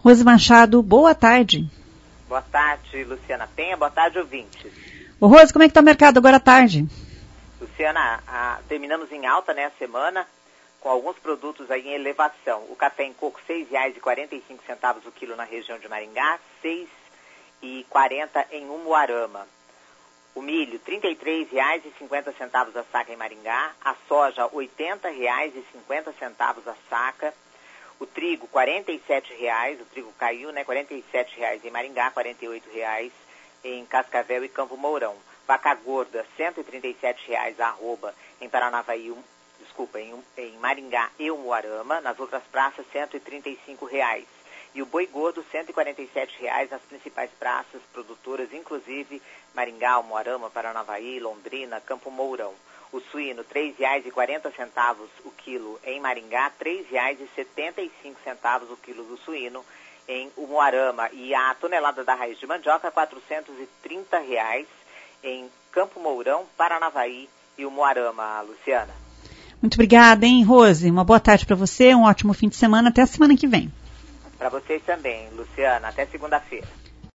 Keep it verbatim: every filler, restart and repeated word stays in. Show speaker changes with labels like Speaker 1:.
Speaker 1: Rose Machado, boa tarde.
Speaker 2: Boa tarde, Luciana Penha. Boa tarde, ouvintes.
Speaker 1: Ô Rose, como é que está o mercado agora à tarde?
Speaker 2: Luciana, a, terminamos em alta, né, a semana, com alguns produtos aí em elevação. O café em coco, seis reais e quarenta e cinco centavos o quilo na região de Maringá, seis reais e quarenta centavos em Umuarama. O milho, trinta e três reais e cinquenta centavos a saca em Maringá. A soja, oitenta reais e cinquenta centavos a saca. O trigo, quarenta e sete reais, o trigo caiu, né? quarenta e sete reais em Maringá, quarenta e oito reais em Cascavel e Campo Mourão. Vaca gorda, cento e trinta e sete reais a arroba em Paranavaí, um, desculpa, em, em Maringá e Umuarama. Nas outras praças, cento e trinta e cinco reais. E o boi gordo, cento e quarenta e sete reais nas principais praças produtoras, inclusive Maringá, Umuarama, Paranavaí, Londrina, Campo Mourão. O suíno, três reais e quarenta centavos o quilo em Maringá, três reais e setenta e cinco centavos o quilo do suíno em Umuarama. E a tonelada da raiz de mandioca, quatrocentos e trinta reais em Campo Mourão, Paranavaí e Umuarama, Luciana.
Speaker 1: Muito obrigada, hein, Rose? Uma boa tarde para você, um ótimo fim de semana, até a semana que vem.
Speaker 2: Para vocês também, Luciana. Até segunda-feira.